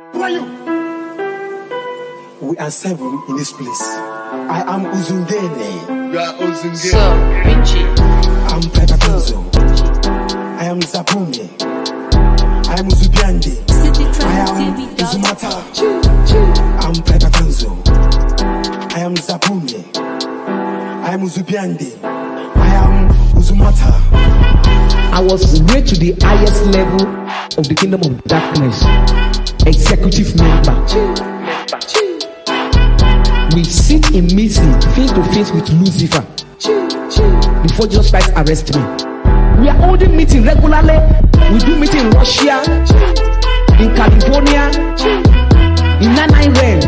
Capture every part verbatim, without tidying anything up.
Who are you? We are seven in this place. I am Uzundene. You are Uzundene. So, Vinci. I'm Prekatanzo. I am Zapumi. I am Uzubiande. I am Uzumata. I'm Prekatanzo. I am Zapumi. I am Uzubiande. I am Uzumata. I was raised to the highest level of the kingdom of darkness. Executive member. We sit in meeting face to face with Lucifer before Jesus Christ arrest me. We are holding meeting regularly. We do meeting in Russia, in California, in Nanai realm.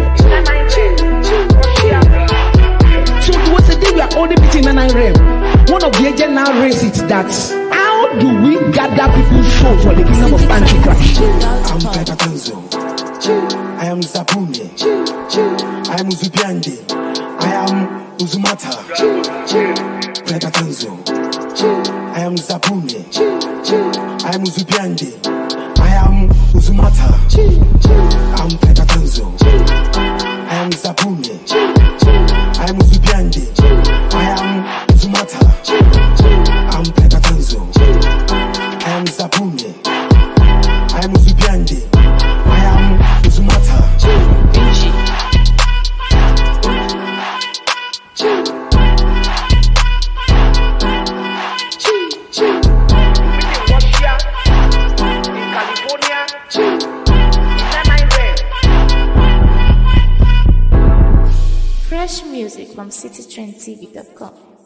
So towards the day we are holding meeting in Nanai realm, one of the agents now raised it that how do we gather people's soul for the kingdom of Antichrist? I'm Prekatanzo. I am Zapumi. I am Uzubiande. I am Uzumata. Prekatanzo. I am Zapumi. I am Uzubiande. I am Uzumata. I'm Prekatanzo. I am Zapumi. I am Uzubiande. I am Uzumata. I'm Prekatanzo. I am Zapumi. I am Uzubiande. I am Uzumata. Vinci. Fresh music from city trend T V dot com.